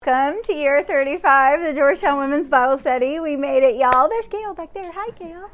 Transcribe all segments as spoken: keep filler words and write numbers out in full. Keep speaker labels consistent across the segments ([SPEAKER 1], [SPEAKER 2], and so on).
[SPEAKER 1] Welcome to year thirty-five, the Georgetown Women's Bible Study. We made it, y'all. There's Gail back there. Hi, Gail.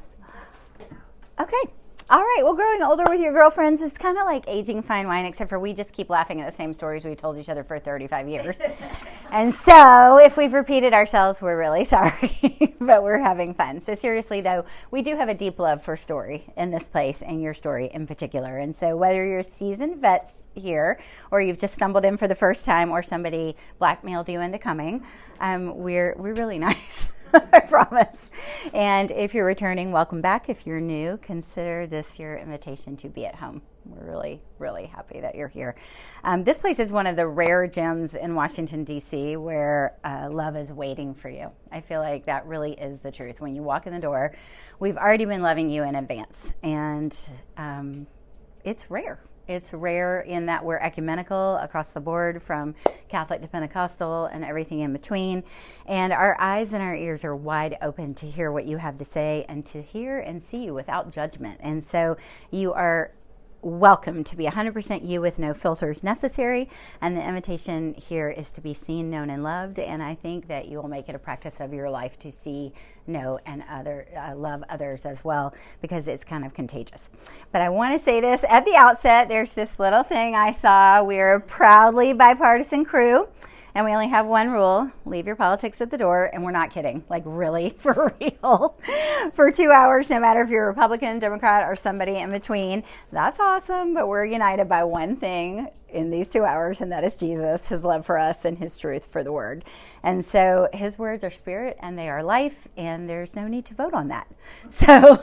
[SPEAKER 1] Okay. All right. Well, growing older with your girlfriends is kind of like aging fine wine, except for we just keep laughing at the same stories we've told each other for thirty-five years. And so if we've repeated ourselves, we're really sorry, but we're having fun. So seriously, though, we do have a deep love for story in this place and your story in particular. And so whether you're seasoned vets here or you've just stumbled in for the first time or somebody blackmailed you into coming, um, we're we're really nice. I promise. And if you're returning, welcome back. If you're new, consider this your invitation to be at home. We're really, really happy that you're here. Um, this place is one of the rare gems in Washington, D C where uh, love is waiting for you. I feel like that really is the truth. When you walk in the door, we've already been loving you in advance. And um, it's rare. It's rare in that we're ecumenical across the board, from Catholic to Pentecostal and everything in between. And our eyes and our ears are wide open to hear what you have to say and to hear and see you without judgment. And so you are welcome to be one hundred percent you with no filters necessary. And the invitation here is to be seen, known, and loved. And I think that you will make it a practice of your life to see, know, and other uh, love others as well, because it's kind of contagious. But I want to say this at the outset. There's this little thing I saw. We're a proudly bipartisan crew. And we only have one rule: leave your politics at the door. And we're not kidding. Like, really, for real. For two hours, no matter if you're Republican, Democrat, or somebody in between. That's awesome, but we're united by one thing in these two hours, and that is Jesus, his love for us, and his truth for the word. And so his words are spirit, and they are life, and there's no need to vote on that. So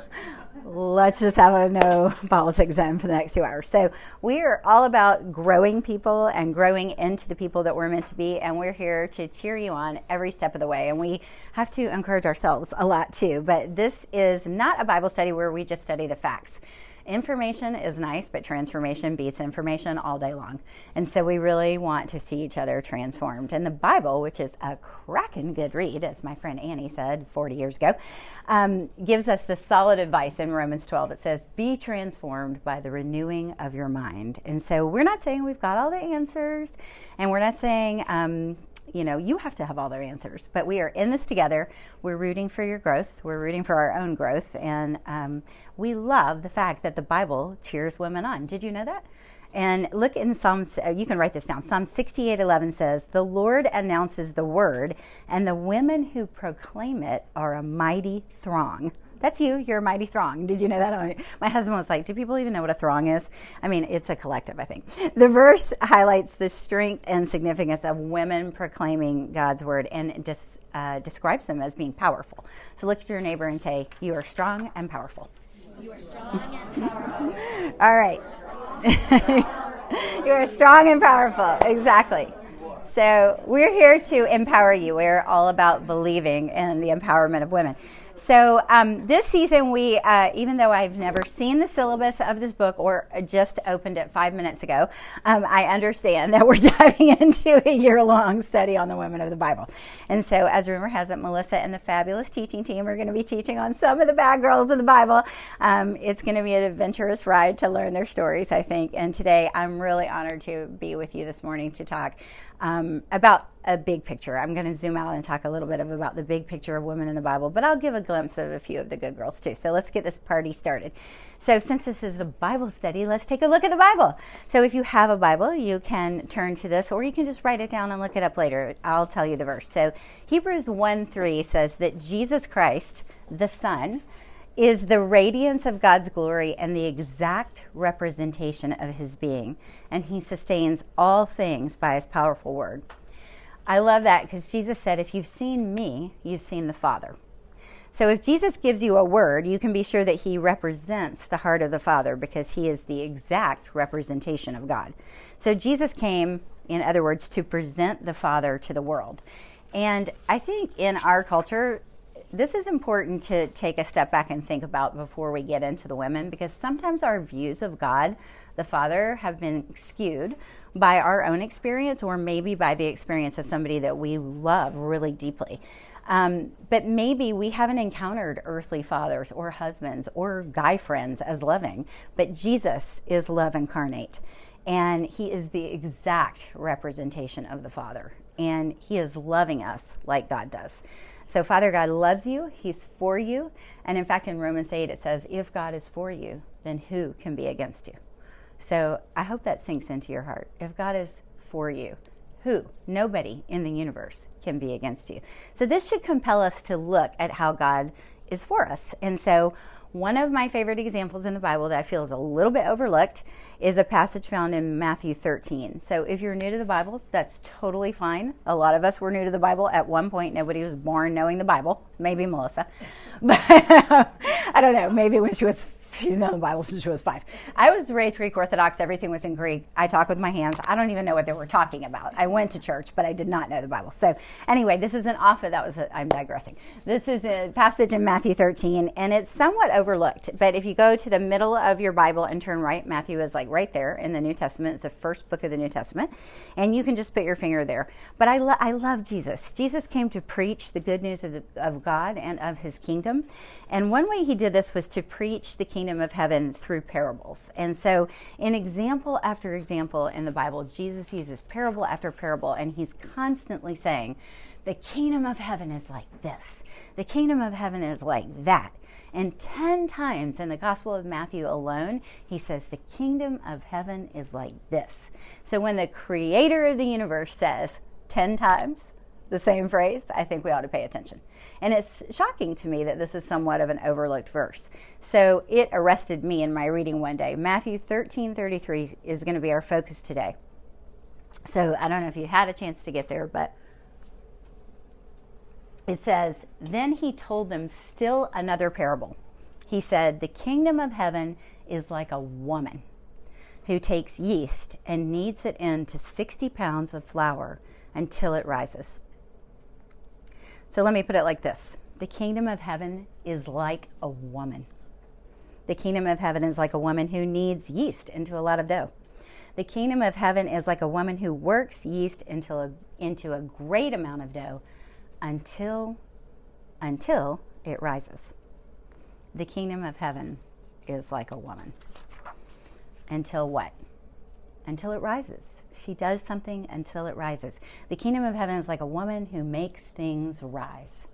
[SPEAKER 1] let's just have a no politics zone for the next two hours. So we are all about growing people and growing into the people that we're meant to be, and we're here to cheer you on every step of the way. And we have to encourage ourselves a lot too. But this is not a Bible study where we just study the facts. Information is nice, but transformation beats information all day long. And so we really want to see each other transformed. And the Bible, which is a cracking good read, as my friend Annie said forty years ago, um, gives us the solid advice in Romans twelve. It says, be transformed by the renewing of your mind. And so we're not saying we've got all the answers, and we're not saying, um, you know, you have to have all their answers, but we are in this together. We're rooting for your growth. We're rooting for our own growth. And um, we love the fact that the Bible cheers women on. Did you know that? And look in Psalms, you can write this down. Psalm sixty-eight eleven says, the Lord announces the word, and the women who proclaim it are a mighty throng. That's you. You're a mighty throng. Did you know that? My husband was like, do people even know what a throng is? I mean, it's a collective, I think. The verse highlights the strength and significance of women proclaiming God's word, and dis, uh, describes them as being powerful. So look at your neighbor and say, you are strong and powerful.
[SPEAKER 2] You are strong and powerful.
[SPEAKER 1] All right. You are strong and powerful. Exactly. So we're here to empower you. We're all about believing in the empowerment of women. So um, this season, we, uh, even though I've never seen the syllabus of this book or just opened it five minutes ago, um, I understand that we're diving into a year-long study on the women of the Bible. And so, as rumor has it, Melissa and the fabulous teaching team are going to be teaching on some of the bad girls of the Bible. Um, it's going to be an adventurous ride to learn their stories, I think. And today, I'm really honored to be with you this morning to talk Um, about a big picture. I'm going to zoom out and talk a little bit of, about the big picture of women in the Bible, but I'll give a glimpse of a few of the good girls too. So let's get this party started. So since this is a Bible study, let's take a look at the Bible. So if you have a Bible, you can turn to this, or you can just write it down and look it up later. I'll tell you the verse. So Hebrews one three says that Jesus Christ, the Son, is the radiance of God's glory and the exact representation of his being. And he sustains all things by his powerful word. I love that, because Jesus said, if you've seen me, you've seen the Father. So if Jesus gives you a word, you can be sure that he represents the heart of the Father, because he is the exact representation of God. So Jesus came, in other words, to present the Father to the world. And I think in our culture, this is important to take a step back and think about before we get into the women, because sometimes our views of God, the Father, have been skewed by our own experience, or maybe by the experience of somebody that we love really deeply. Um, but maybe we haven't encountered earthly fathers or husbands or guy friends as loving, but Jesus is love incarnate. And he is the exact representation of the Father. And he is loving us like God does. So Father God loves you. He's for you. And in fact, in Romans eight, it says, if God is for you, then who can be against you? So I hope that sinks into your heart. If God is for you, who? Nobody in the universe can be against you. So this should compel us to look at how God is for us. And so one of my favorite examples in the Bible that I feel is a little bit overlooked is a passage found in Matthew thirteen. So if you're new to the Bible, that's totally fine. A lot of us were new to the Bible at one point. Nobody was born knowing the Bible. Maybe Melissa. But I don't know. Maybe when she was She's known the Bible since she was five. I was raised Greek Orthodox. Everything was in Greek. I talk with my hands. I don't even know what they were talking about. I went to church, but I did not know the Bible. So anyway, this is an off. That was a, I'm digressing. This is a passage in Matthew thirteen, and it's somewhat overlooked. But if you go to the middle of your Bible and turn right, Matthew is like right there in the New Testament. It's the first book of the New Testament, and you can just put your finger there. But I, lo- I love Jesus. Jesus came to preach the good news of, the, of God and of his kingdom. And one way he did this was to preach the kingdom of heaven through parables. And so in example after example in the Bible, Jesus uses parable after parable, and he's constantly saying, the kingdom of heaven is like this. The kingdom of heaven is like that. And ten times in the Gospel of Matthew alone, he says the kingdom of heaven is like this. So when the creator of the universe says ten times the same phrase, I think we ought to pay attention. And it's shocking to me that this is somewhat of an overlooked verse. So it arrested me in my reading one day. Matthew thirteen thirty-three is going to be our focus today. So I don't know if you had a chance to get there, but it says, then he told them still another parable. He said, the kingdom of heaven is like a woman who takes yeast and kneads it into sixty pounds of flour until it rises. So let me put it like this. The kingdom of heaven is like a woman. The kingdom of heaven is like a woman who kneads yeast into a lot of dough. The kingdom of heaven is like a woman who works yeast into a, into a great amount of dough until, until it rises. The kingdom of heaven is like a woman. Until what? Until it rises. She does something until it rises. The kingdom of heaven is like a woman who makes things rise.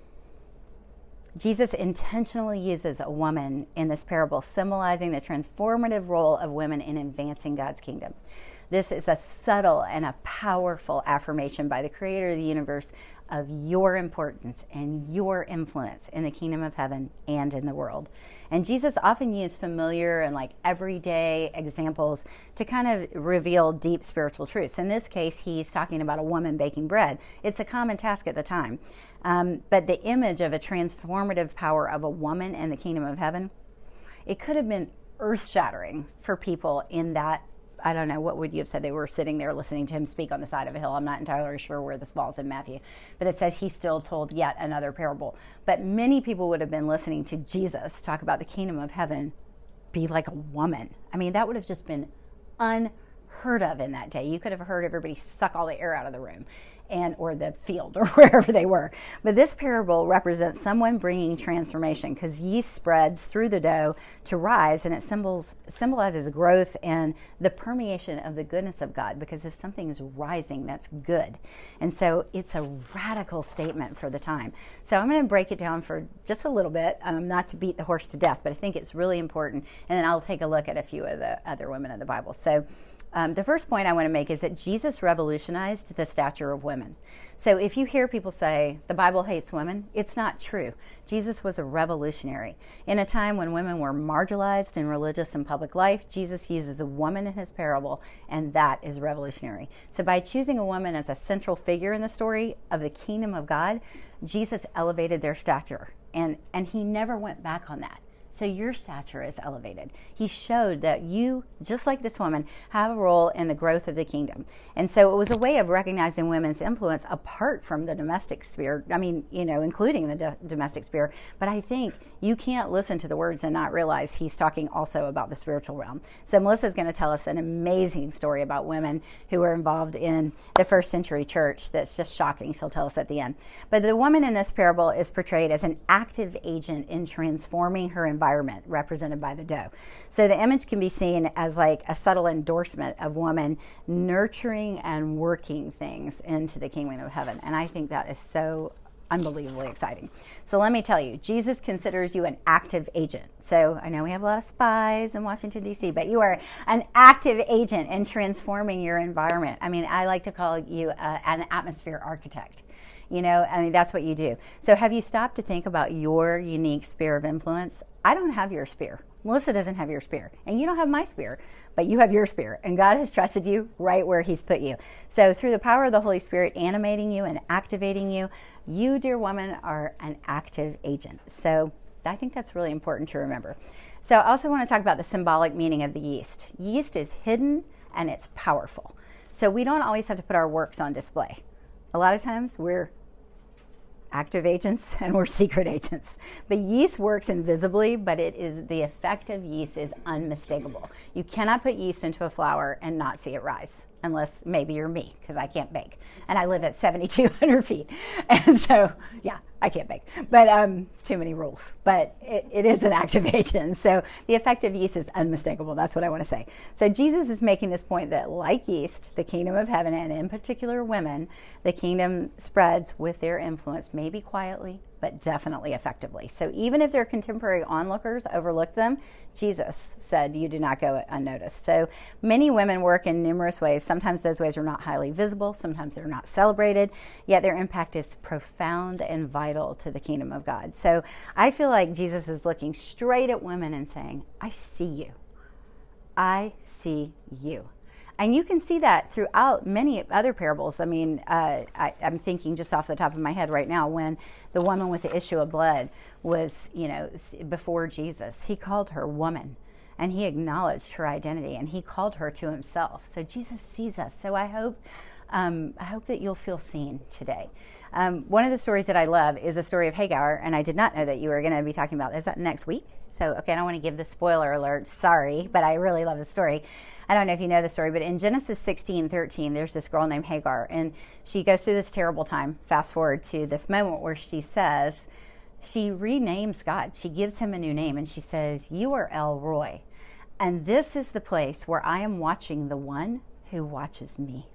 [SPEAKER 1] Jesus intentionally uses a woman in this parable, symbolizing the transformative role of women in advancing God's kingdom. This is a subtle and a powerful affirmation by the creator of the universe of your importance and your influence in the kingdom of heaven and in the world. And Jesus often used familiar and like everyday examples to kind of reveal deep spiritual truths. In this case, he's talking about a woman baking bread. It's a common task at the time. Um, but the image of a transformative power of a woman in the kingdom of heaven, it could have been earth-shattering for people in that, I don't know, what would you have said? They were sitting there listening to him speak on the side of a hill. I'm not entirely sure where this falls in Matthew, but it says he still told yet another parable. But many people would have been listening to Jesus talk about the kingdom of heaven be like a woman. I mean, that would have just been unheard of in that day. You could have heard everybody suck all the air out of the room and or the field or wherever they were. But this parable represents someone bringing transformation, because yeast spreads through the dough to rise, and it symbols, symbolizes growth and the permeation of the goodness of God, because if something is rising, that's good. And so it's a radical statement for the time. So I'm going to break it down for just a little bit, um, not to beat the horse to death, but I think it's really important, and then I'll take a look at a few of the other women of the Bible. So Um, the first point I want to make is that Jesus revolutionized the stature of women. So if you hear people say, the Bible hates women, it's not true. Jesus was a revolutionary. In a time when women were marginalized in religious and public life, Jesus uses a woman in his parable, and that is revolutionary. So by choosing a woman as a central figure in the story of the kingdom of God, Jesus elevated their stature, and, and he never went back on that. So your stature is elevated. He showed that you, just like this woman, have a role in the growth of the kingdom. And so it was a way of recognizing women's influence apart from the domestic sphere. I mean, you know, including the do- domestic sphere. But I think you can't listen to the words and not realize he's talking also about the spiritual realm. So Melissa's going to tell us an amazing story about women who were involved in the first century church that's just shocking. She'll tell us at the end. But the woman in this parable is portrayed as an active agent in transforming her environment environment represented by the dough. So the image can be seen as like a subtle endorsement of woman nurturing and working things into the kingdom of heaven. And I think that is so unbelievably exciting. So let me tell you, Jesus considers you an active agent. So I know we have a lot of spies in Washington, D C, but you are an active agent in transforming your environment. I mean, I like to call you uh, an atmosphere architect. You know, I mean, that's what you do. So have you stopped to think about your unique sphere of influence? I don't have your sphere. Melissa doesn't have your sphere. And you don't have my sphere, but you have your sphere. And God has trusted you right where he's put you. So through the power of the Holy Spirit animating you and activating you, you, dear woman, are an active agent. So I think that's really important to remember. So I also want to talk about the symbolic meaning of the yeast. Yeast is hidden and it's powerful. So we don't always have to put our works on display. A lot of times we're active agents and we're secret agents. But yeast works invisibly, but it is the effect of yeast is unmistakable. You cannot put yeast into a flour and not see it rise, unless maybe you're me, because I can't bake. And I live at seventy-two hundred feet. And so, yeah, I can't bake. But um, it's too many rules. But it, it is an active agent. So the effect of yeast is unmistakable. That's what I want to say. So Jesus is making this point that like yeast, the kingdom of heaven, and in particular women, the kingdom spreads with their influence, maybe quietly, but definitely effectively. So even if their contemporary onlookers overlook them, Jesus said, you do not go unnoticed. So many women work in numerous ways. Sometimes those ways are not highly visible. Sometimes they're not celebrated, yet their impact is profound and vital to the kingdom of God. So I feel like Jesus is looking straight at women and saying, I see you. I see you. And you can see that throughout many other parables. I mean, uh, I, I'm thinking just off the top of my head right now, when the woman with the issue of blood was, you know, before Jesus, he called her woman, and he acknowledged her identity, and he called her to himself. So Jesus sees us. So I hope, um, I hope that you'll feel seen today. Um, one of the stories that I love is the story of Hagar, and I did not know that you were going to be talking about. Is that next week? So, okay, I don't want to give the spoiler alert. Sorry, but I really love the story. I don't know if you know the story, but in Genesis sixteen thirteen, there's this girl named Hagar, and she goes through this terrible time. Fast forward to this moment where she says, she renames God. She gives him a new name, and she says, you are El Roi, and this is the place where I am watching the one who watches me.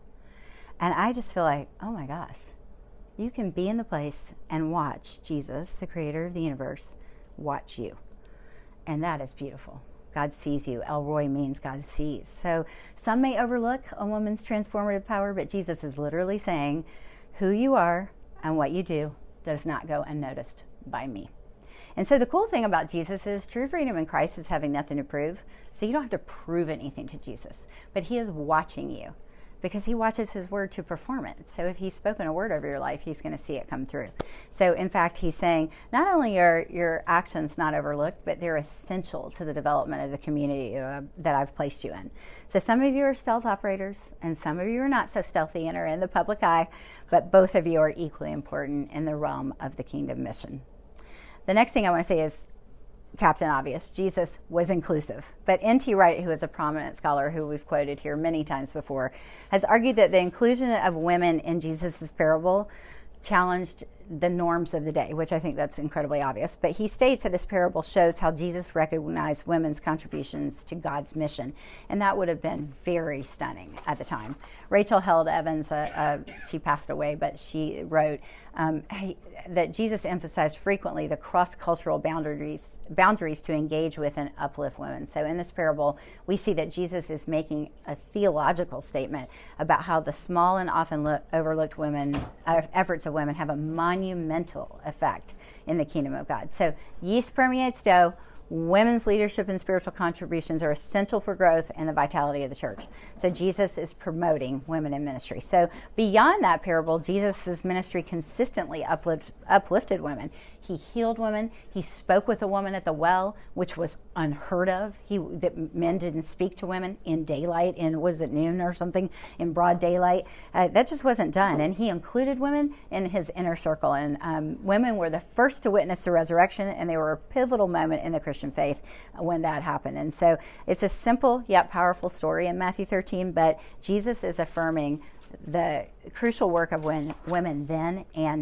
[SPEAKER 1] And I just feel like, oh my gosh, you can be in the place and watch Jesus, the creator of the universe, watch you. And that is beautiful. God sees you. El Roi means God sees. So some may overlook a woman's transformative power, but Jesus is literally saying who you are and what you do does not go unnoticed by me. And so the cool thing about Jesus is true freedom in Christ is having nothing to prove. So you don't have to prove anything to Jesus, but he is watching you, because he watches his word to perform it. So if he's spoken a word over your life, he's going to see it come through. So in fact, he's saying not only are your actions not overlooked, but they're essential to the development of the community uh, that I've placed you in. So some of you are stealth operators, and some of you are not so stealthy and are in the public eye, but both of you are equally important in the realm of the kingdom mission. The next thing I want to say is Captain Obvious. Jesus was inclusive. But N T Wright, who is a prominent scholar who we've quoted here many times before, has argued that the inclusion of women in Jesus' parable challenged the norms of the day, which I think that's incredibly obvious. But he states that this parable shows how Jesus recognized women's contributions to God's mission. And that would have been very stunning at the time. Rachel Held Evans, uh, uh, she passed away, but she wrote um, he, that Jesus emphasized frequently the cross-cultural boundaries, boundaries to engage with and uplift women. So in this parable, we see that Jesus is making a theological statement about how the small and often lo- overlooked women, uh, efforts of women have a monumental effect in the kingdom of God. So yeast permeates dough. Women's leadership and spiritual contributions are essential for growth and the vitality of the church. So Jesus is promoting women in ministry. So beyond that parable, Jesus' ministry consistently uplift, uplifted women. He healed women. He spoke with a woman at the well, which was unheard of. He that men didn't speak to women in daylight, in was it noon or something, in broad daylight. Uh, that just wasn't done. And he included women in his inner circle. And um, women were the first to witness the resurrection, and they were a pivotal moment in the Christian faith when that happened. And so it's a simple yet powerful story in Matthew thirteen, but Jesus is affirming the crucial work of when, women then and now.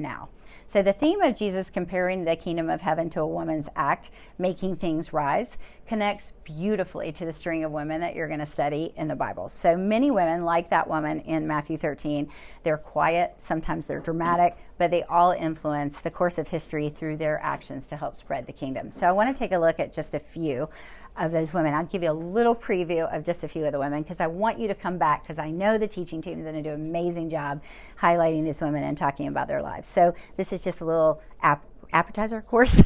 [SPEAKER 1] So the theme of Jesus comparing the kingdom of heaven to a woman's act, making things rise, connects beautifully to the string of women that you're going to study in the Bible. So many women, like that woman in Matthew thirteen, they're quiet, sometimes they're dramatic, but they all influence the course of history through their actions to help spread the kingdom. So I want to take a look at just a few of those women. I'll give you a little preview of just a few of the women because I want you to come back because I know the teaching team is going to do an amazing job highlighting these women and talking about their lives. So this is just a little ap- appetizer course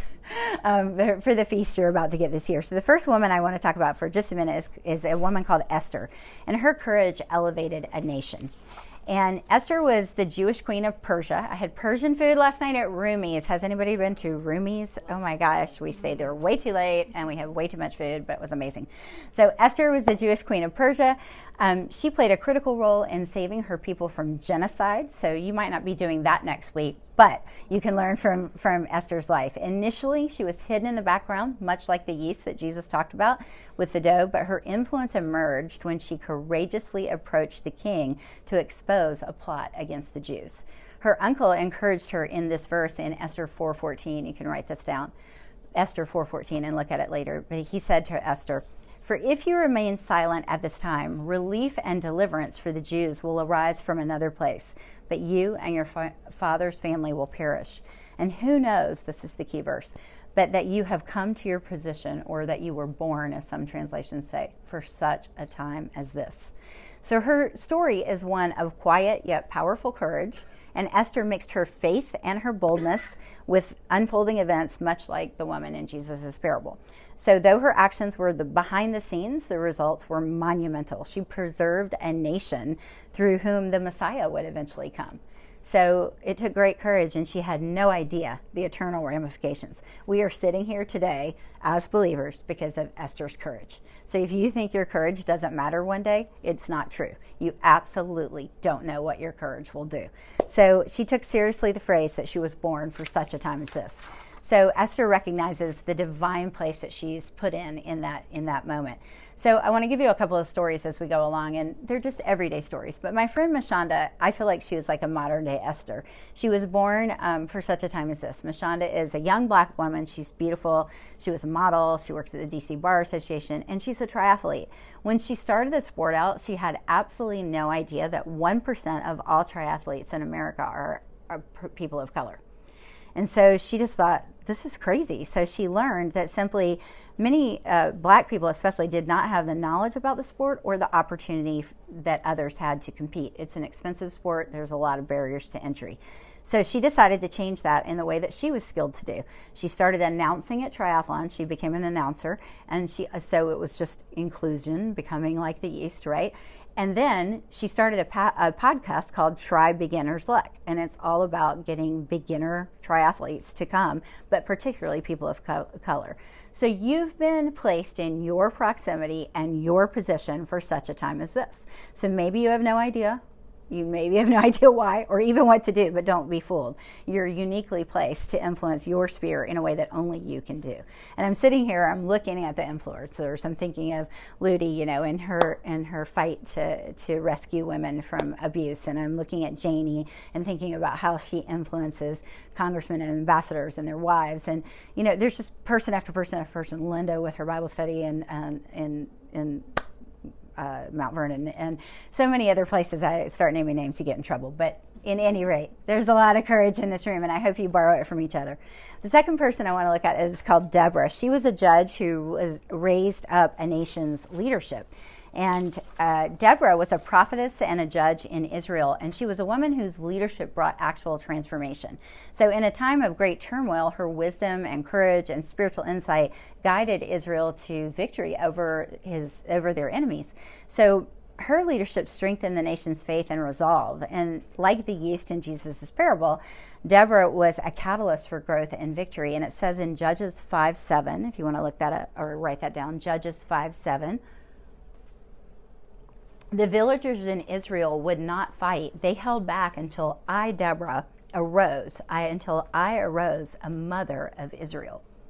[SPEAKER 1] um, for the feast you're about to get this year. So the first woman I want to talk about for just a minute is, is a woman called Esther, and her courage elevated a nation. And Esther was the Jewish queen of Persia. I had Persian food last night at Rumi's. Has anybody been to Rumi's? Oh my gosh, we stayed there way too late and we had way too much food, but it was amazing. So Esther was the Jewish queen of Persia. Um, she played a critical role in saving her people from genocide. So you might not be doing that next week, but you can learn from, from Esther's life. Initially, she was hidden in the background, much like the yeast that Jesus talked about with the dough, but her influence emerged when she courageously approached the king to expose a plot against the Jews. Her uncle encouraged her in this verse in Esther four fourteen. You can write this down, Esther four fourteen, and look at it later. But he said to Esther, "For if you remain silent at this time, relief and deliverance for the Jews will arise from another place, but you and your fa- father's family will perish. And who knows," this is the key verse, "but that you have come to your position, or that you were born," as some translations say, "for such a time as this." So her story is one of quiet yet powerful courage, and Esther mixed her faith and her boldness with unfolding events, much like the woman in Jesus' parable. So though her actions were the behind the scenes, the results were monumental. She preserved a nation through whom the Messiah would eventually come. So it took great courage, and she had no idea the eternal ramifications. We are sitting here today as believers because of Esther's courage. So if you think your courage doesn't matter one day, it's not true. You absolutely don't know what your courage will do. So she took seriously the phrase that she was born for such a time as this. So Esther recognizes the divine place that she's put in in that in that moment. So I want to give you a couple of stories as we go along, and they're just everyday stories. But my friend Mashonda, I feel like she was like a modern-day Esther. She was born um, for such a time as this. Mashonda is a young black woman. She's beautiful. She was a model. She works at the D C Bar Association, and she's a triathlete. When she started the sport out, she had absolutely no idea that one percent of all triathletes in America are, are people of color. And so she just thought, this is crazy. So she learned that simply many uh, black people especially did not have the knowledge about the sport or the opportunity f- that others had to compete. It's an expensive sport. There's a lot of barriers to entry. So she decided to change that in the way that she was skilled to do. She started announcing at triathlon. She became an announcer. And she so it was just inclusion, becoming like the yeast, right? And then she started a, pa- a podcast called Try Beginner's Luck, and it's all about getting beginner triathletes to come, but particularly people of co- color. So you've been placed in your proximity and your position for such a time as this. So maybe you have no idea. You maybe have no idea why or even what to do, but don't be fooled. You're uniquely placed to influence your sphere in a way that only you can do. And I'm sitting here, I'm looking at the influencers. I'm thinking of Ludi, you know, in her in her fight to, to rescue women from abuse. And I'm looking at Janie and thinking about how she influences congressmen and ambassadors and their wives. And, you know, there's just person after person after person. Linda with her Bible study and um, in in Uh, Mount Vernon, and so many other places. I start naming names, you get in trouble. But in any rate, there's a lot of courage in this room, and I hope you borrow it from each other. The second person I want to look at is called Deborah. She was a judge who was raised up a nation's leadership. And uh, Deborah was a prophetess and a judge in Israel, and she was a woman whose leadership brought actual transformation. So in a time of great turmoil, her wisdom and courage and spiritual insight guided Israel to victory over his over their enemies. So her leadership strengthened the nation's faith and resolve. And like the yeast in Jesus' parable, Deborah was a catalyst for growth and victory. And it says in Judges five seven, if you want to look that up or write that down, Judges five seven, the villagers in Israel would not fight. They held back until I, Deborah, arose, I, until I arose, a mother of Israel.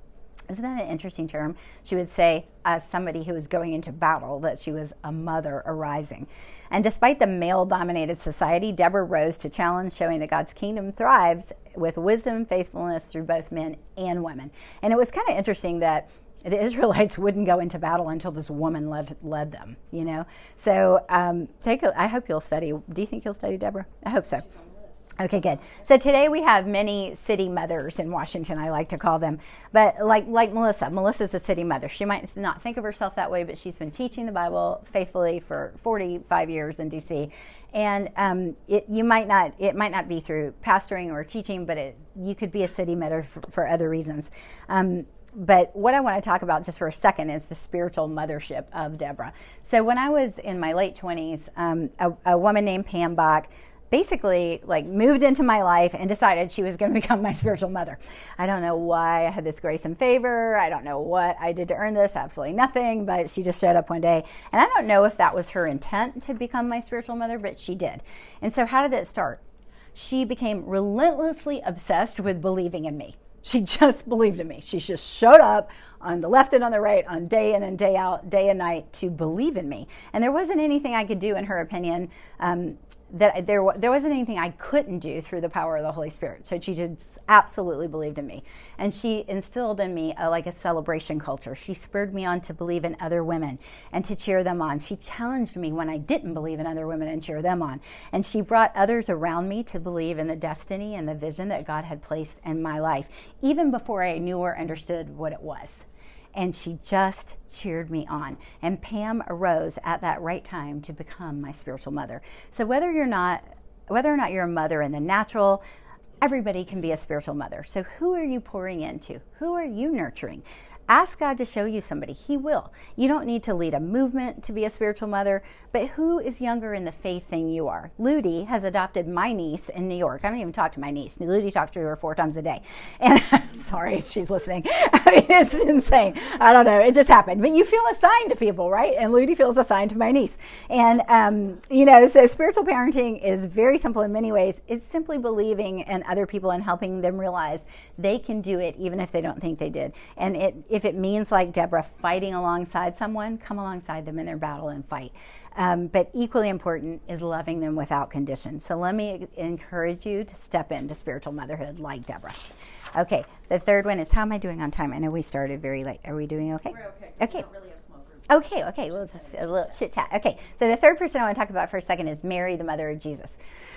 [SPEAKER 1] Isn't that an interesting term? She would say, as somebody who was going into battle, that she was a mother arising. And despite the male-dominated society, Deborah rose to challenge, showing that God's kingdom thrives with wisdom and faithfulness through both men and women. And it was kind of interesting that the Israelites wouldn't go into battle until this woman led led them, you know? So um, take a, I hope you'll study. Do you think you'll study, Deborah? I hope so. Okay, good. So today we have many city mothers in Washington, I like to call them. But like like Melissa, Melissa's a city mother. She might not think of herself that way, but she's been teaching the Bible faithfully for forty-five years in D C. And um, it you might not it might not be through pastoring or teaching, but it, you could be a city mother for, for other reasons. Um, But what I want to talk about just for a second is the spiritual mothership of Deborah. So when I was in my late twenties, um, a, a woman named Pam Bach basically like moved into my life and decided she was going to become my spiritual mother. I don't know why I had this grace and favor. I don't know what I did to earn this, absolutely nothing, but she just showed up one day. And I don't know if that was her intent to become my spiritual mother, but she did. And so how did it start? She became relentlessly obsessed with believing in me. She just believed in me. She just showed up on the left and on the right, on day in and day out, day and night, to believe in me. And there wasn't anything I could do, in her opinion, um, that there there wasn't anything I couldn't do through the power of the Holy Spirit. So she just absolutely believed in me. And she instilled in me a, like a celebration culture. She spurred me on to believe in other women and to cheer them on. She challenged me when I didn't believe in other women and cheer them on. And she brought others around me to believe in the destiny and the vision that God had placed in my life, even before I knew or understood what it was. And she just cheered me on. And Pam arose at that right time to become my spiritual mother. So whether you're not, whether or not you're a mother in the natural, everybody can be a spiritual mother. So who are you pouring into? Who are you nurturing? Ask God to show you somebody. He will. You don't need to lead a movement to be a spiritual mother, but who is younger in the faith than you are? Ludi has adopted my niece in New York. I don't even talk to my niece. Ludi talks to her four times a day. And sorry if she's listening. I mean, it's insane. I don't know. It just happened. But you feel assigned to people, right? And Ludi feels assigned to my niece. And, um, you know, so spiritual parenting is very simple in many ways. It's simply believing in other people and helping them realize they can do it even if they don't think they did. And it, if it means, like Deborah, fighting alongside someone, come alongside them in their battle and fight. Um, but equally important is loving them without condition. So let me encourage you to step into spiritual motherhood like Deborah. Okay, the third one is, how am I doing on time? I know we started very late. Are we doing okay?
[SPEAKER 2] We're okay.
[SPEAKER 1] Okay.
[SPEAKER 2] We don't really have small groups.
[SPEAKER 1] Okay, okay, well, just a little chit chat. Okay, so the third person I want to talk about for a second is Mary, the mother of Jesus.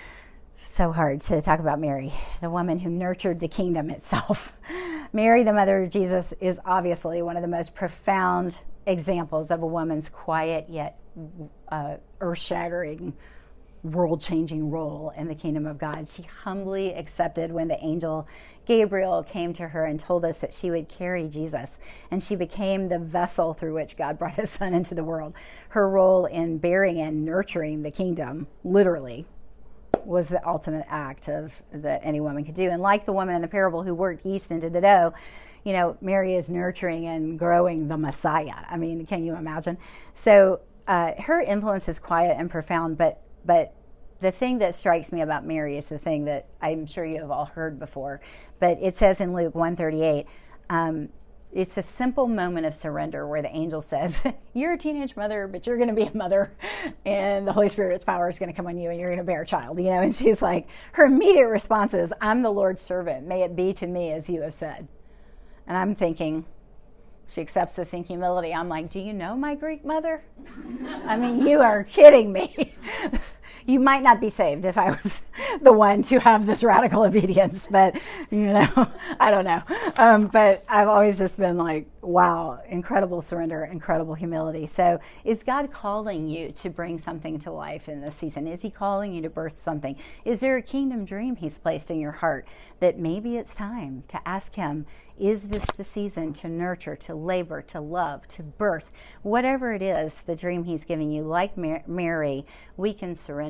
[SPEAKER 1] So hard to talk about Mary, the woman who nurtured the kingdom itself. Mary, the mother of Jesus, is obviously one of the most profound examples of a woman's quiet yet uh, earth-shattering, world-changing role in the kingdom of God. She humbly accepted when the angel Gabriel came to her and told us that she would carry Jesus, and she became the vessel through which God brought his son into the world. Her role in bearing and nurturing the kingdom, literally, was the ultimate act of that any woman could do. And like the woman in the parable who worked yeast into the dough, you know, Mary is nurturing and growing the Messiah. I mean, can you imagine? So uh, her influence is quiet and profound, but but the thing that strikes me about Mary is the thing that I'm sure you have all heard before, but it says in Luke one thirty-eight, um, it's a simple moment of surrender where the angel says, you're a teenage mother, but you're going to be a mother, and the Holy Spirit's power is going to come on you, and you're going to bear a child, you know? And she's like, her immediate response is, I'm the Lord's servant. May it be to me as you have said. And I'm thinking, she accepts this in humility. I'm like, do you know my Greek mother? I mean, you are kidding me. You might not be saved if I was the one to have this radical obedience, but, you know, I don't know. Um, but I've always just been like, wow, incredible surrender, incredible humility. So is God calling you to bring something to life in this season? Is he calling you to birth something? Is there a kingdom dream he's placed in your heart that maybe it's time to ask him, is this the season to nurture, to labor, to love, to birth? Whatever it is, the dream he's giving you, like Mary, we can surrender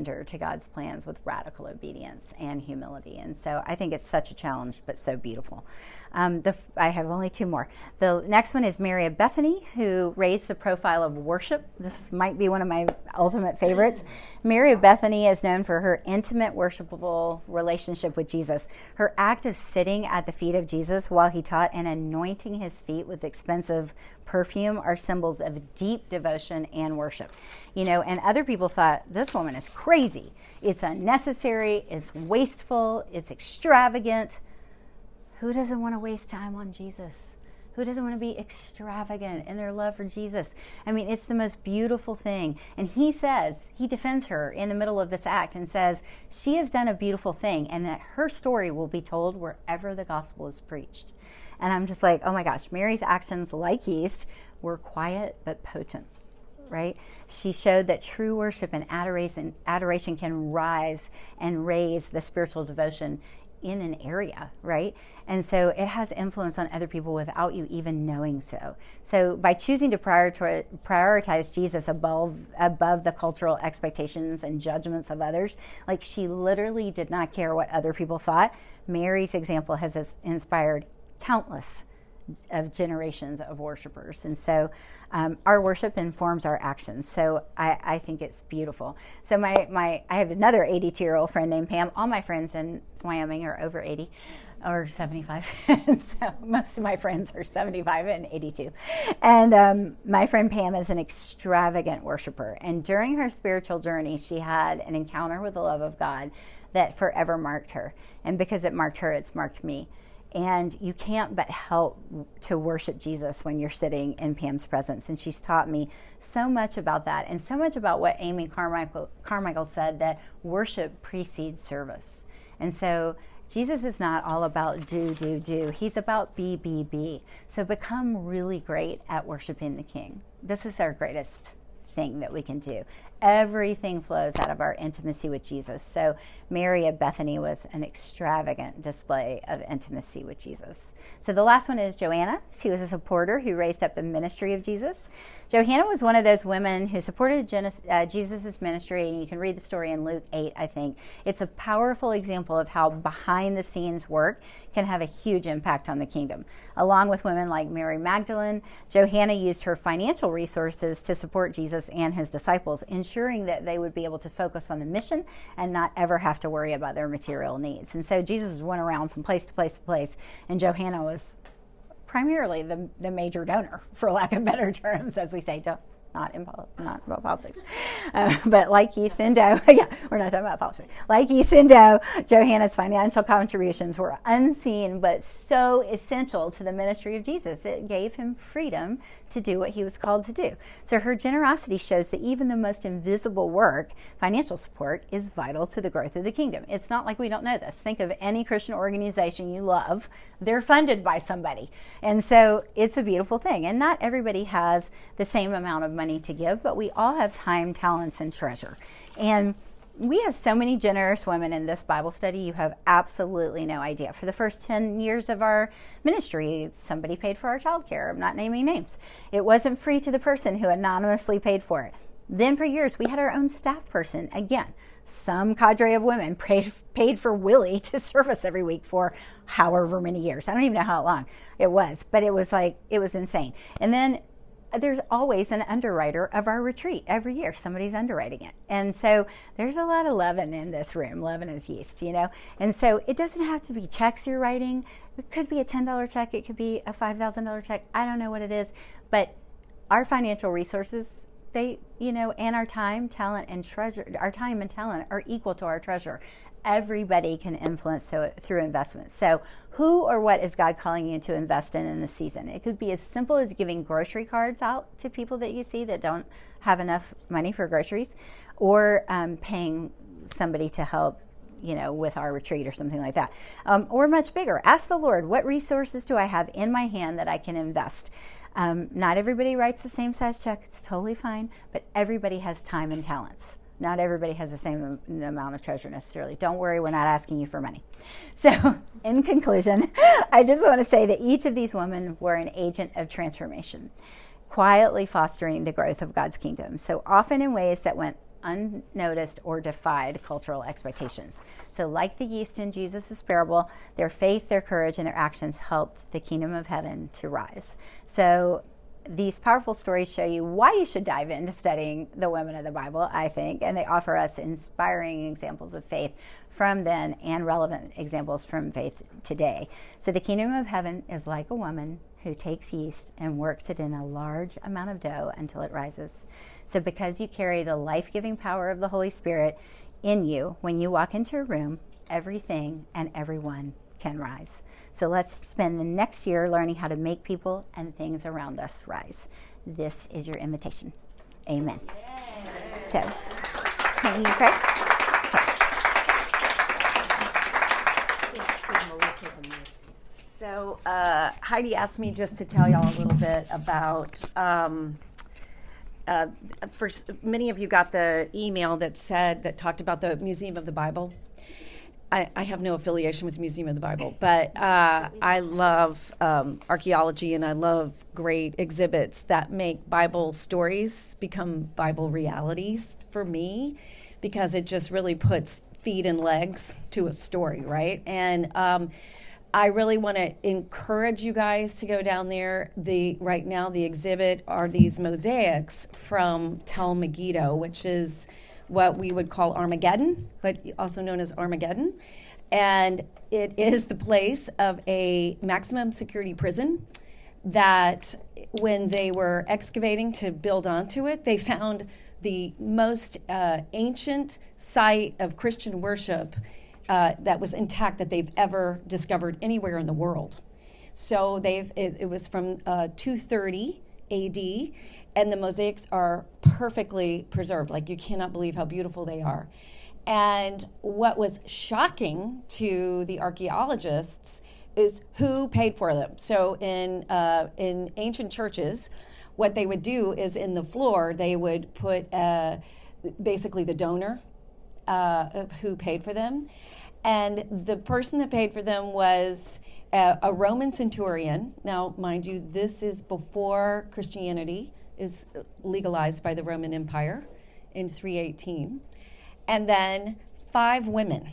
[SPEAKER 1] surrender to God's plans with radical obedience and humility. And so I think it's such a challenge, but so beautiful. Um, the, I have only two more. The next one is Mary of Bethany, who raised the profile of worship. This might be one of my ultimate favorites. Mary of Bethany is known for her intimate, worshipable relationship with Jesus. Her act of sitting at the feet of Jesus while he taught and anointing his feet with expensive perfume are symbols of deep devotion and worship. You know, and other people thought, this woman is crazy. It's unnecessary. It's wasteful. It's extravagant. Who doesn't want to waste time on Jesus? Who doesn't want to be extravagant in their love for Jesus? I mean, it's the most beautiful thing. And he says, he defends her in the middle of this act and says, she has done a beautiful thing and that her story will be told wherever the gospel is preached. And I'm just like, oh my gosh, Mary's actions, like yeast, were quiet but potent, right? She showed that true worship and adoration, adoration can rise and raise the spiritual devotion in an area, right? And so it has influence on other people without you even knowing so. So by choosing to prioritize, prioritize Jesus above above the cultural expectations and judgments of others, like she literally did not care what other people thought, Mary's example has inspired countless of generations of worshipers. And so um, our worship informs our actions. So I, I think it's beautiful. So my, my I have another eighty-two-year-old friend named Pam. All my friends in Wyoming are over eighty or seventy-five. So most of my friends are seventy-five and eighty-two. And um, my friend Pam is an extravagant worshiper. And during her spiritual journey, she had an encounter with the love of God that forever marked her. And because it marked her, it's marked me. And you can't but help to worship Jesus when you're sitting in Pam's presence. And she's taught me so much about that and so much about what Amy Carmichael, Carmichael said, that worship precedes service. And so Jesus is not all about do, do, do. He's about be, be, be. So become really great at worshiping the King. This is our greatest thing that we can do. Everything flows out of our intimacy with Jesus. So Mary of Bethany was an extravagant display of intimacy with Jesus. So the last one is Joanna. She was a supporter who raised up the ministry of Jesus. Joanna was one of those women who supported Genesis, uh, Jesus' ministry, and you can read the story in Luke eight, I think. It's a powerful example of how behind-the-scenes work can have a huge impact on the kingdom. Along with women like Mary Magdalene, Joanna used her financial resources to support Jesus and his disciples, ensuring that they would be able to focus on the mission and not ever have to worry about their material needs. And so Jesus went around from place to place to place, and Joanna was primarily the, the major donor, for lack of better terms, as we say, don't, not in pol- not about politics. Uh, but like yeast and dough, yeah, we're not talking about politics. Like yeast and dough, Joanna's financial contributions were unseen but so essential to the ministry of Jesus. It gave him freedom to do what he was called to do. So her generosity shows that even the most invisible work, financial support, is vital to the growth of the kingdom. It's not like we don't know this. Think of any Christian organization you love. They're funded by somebody. And so it's a beautiful thing. And not everybody has the same amount of money to give, but we all have time, talents, and treasure. And we have so many generous women in this Bible study, you have absolutely no idea. For the first ten years of our ministry, somebody paid for our childcare. I'm not naming names. It wasn't free to the person who anonymously paid for it. Then for years, we had our own staff person. Again, some cadre of women paid, paid for Willie to serve us every week for however many years. I don't even know how long it was, but it was like, it was insane. And then there's always an underwriter of our retreat. Every year, somebody's underwriting it. And so there's a lot of leaven in this room. Leaven is yeast, you know? And so it doesn't have to be checks you're writing. It could be a ten dollar check. It could be a five thousand dollar check. I don't know what it is. But our financial resources, they, you know, and our time, talent, and treasure, our time and talent are equal to our treasure. Everybody can influence so, through investments. So who or what is God calling you to invest in in this season? It could be as simple as giving grocery cards out to people that you see that don't have enough money for groceries, or um, paying somebody to help, you know, with our retreat or something like that. Um, or much bigger. Ask the Lord, what resources do I have in my hand that I can invest? Um, not everybody writes the same size check. It's totally fine. But everybody has time and talents. Not everybody has the same amount of treasure necessarily. Don't worry, we're not asking you for money. So, in conclusion, I just want to say that each of these women were an agent of transformation, quietly fostering the growth of God's kingdom. So often in ways that went unnoticed or defied cultural expectations. So like the yeast in Jesus' parable, their faith, their courage, and their actions helped the kingdom of heaven to rise. So these powerful stories show you why you should dive into studying the women of the Bible, I think, and they offer us inspiring examples of faith from then and relevant examples from faith today. So the kingdom of heaven is like a woman who takes yeast and works it in a large amount of dough until it rises. So because you carry the life-giving power of the Holy Spirit in you, when you walk into a room, everything and everyone can rise. So let's spend the next year learning how to make people and things around us rise. This is your invitation. Amen. Yay. So, can you pray?
[SPEAKER 3] So uh, Heidi asked me just to tell y'all a little bit about, um, uh, first, many of you got the email that said, that talked about the Museum of the Bible. I, I have no affiliation with the Museum of the Bible, but uh, I love um, archaeology, and I love great exhibits that make Bible stories become Bible realities for me, because it just really puts feet and legs to a story, right? And um, I really want to encourage you guys to go down there. The right now, the exhibit are these mosaics from Tel Megiddo, which is what we would call Armageddon, but also known as Armageddon. And it is the place of a maximum security prison that when they were excavating to build onto it, they found the most uh, ancient site of Christian worship uh, that was intact that they've ever discovered anywhere in the world. So they've it, it was from uh, two thirty A D, and the mosaics are perfectly preserved. Like, you cannot believe how beautiful they are. And what was shocking to the archaeologists is who paid for them. So in uh, in ancient churches, what they would do is in the floor, they would put uh, basically the donor uh, of who paid for them. And the person that paid for them was a, a Roman centurion. Now, mind you, this is before Christianity is legalized by the Roman Empire in three eighteen. And then five women.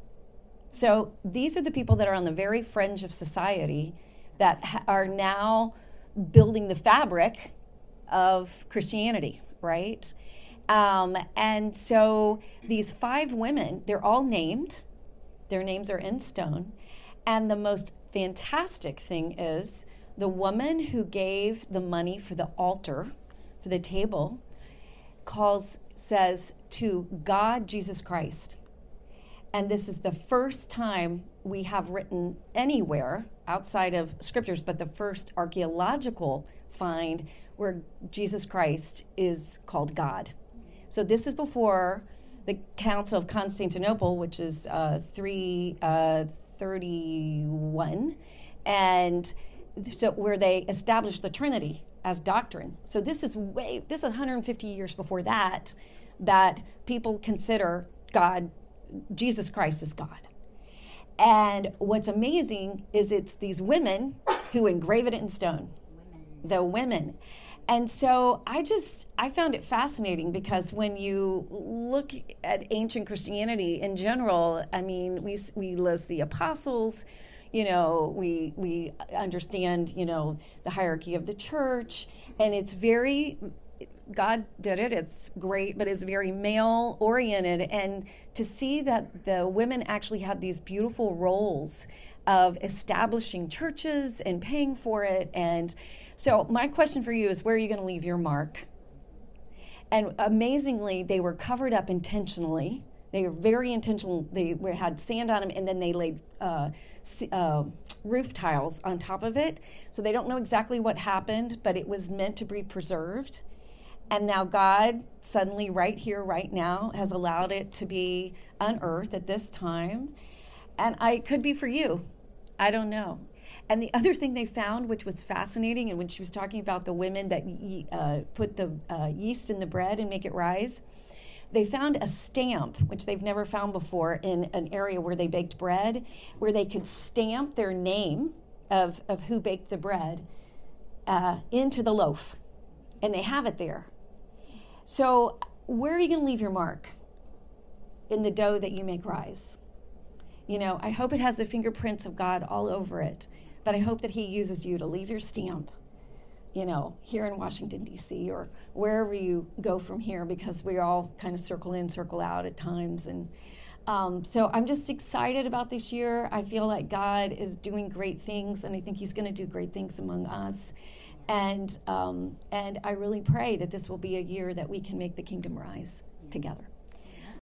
[SPEAKER 3] So these are the people that are on the very fringe of society that ha- are now building the fabric of Christianity, right? Um, and so these five women, they're all named. Their names are in stone. And the most fantastic thing is the woman who gave the money for the altar, for the table, calls, says to God, Jesus Christ. And this is the first time we have written anywhere outside of scriptures, but the first archaeological find where Jesus Christ is called God. So this is before the Council of Constantinople, which is uh, three thirty-one, and so where they established the Trinity as doctrine. So this is way, this is one hundred fifty years before that, that people consider God, Jesus Christ as God. And what's amazing is it's these women who engrave it in stone, women. the women. And so I just, I found it fascinating because when you look at ancient Christianity in general, I mean, we we list the apostles, you know, we we understand, you know, the hierarchy of the church, and it's very, God did it, it's great, but it's very male-oriented. And to see that the women actually had these beautiful roles of establishing churches and paying for it. And so my question for you is, where are you going to leave your mark? And amazingly, they were covered up intentionally. They were very intentional. They were, had sand on them, and then they laid uh, uh, roof tiles on top of it. So they don't know exactly what happened, but it was meant to be preserved. And now God suddenly, right here, right now, has allowed it to be unearthed at this time. And I, it could be for you. I don't know. And the other thing they found, which was fascinating, and when she was talking about the women that uh, put the uh, yeast in the bread and make it rise, they found a stamp, which they've never found before, in an area where they baked bread, where they could stamp their name of, of who baked the bread uh, into the loaf. And they have it there. So where are you going to leave your mark in the dough that you make rise? You know, I hope it has the fingerprints of God all over it, but I hope that he uses you to leave your stamp, you know, here in Washington, D C, or wherever you go from here, because we all kind of circle in, circle out at times. And um, so I'm just excited about this year. I feel like God is doing great things, and I think he's going to do great things among us. And um, and I really pray that this will be a year that we can make the kingdom rise together.